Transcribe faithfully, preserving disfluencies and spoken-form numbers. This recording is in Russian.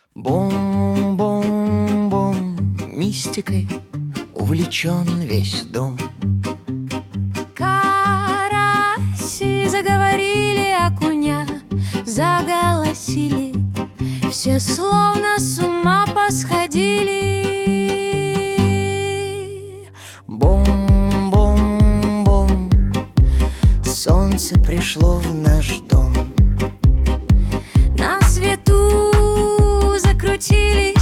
Бом-бом-бом, мистикой увлечен весь дом. Караси заговорили, окуня заголосили, все словно с ума посходили. Бом-бом-бом, солнце пришло в наш дом. На свету закрутили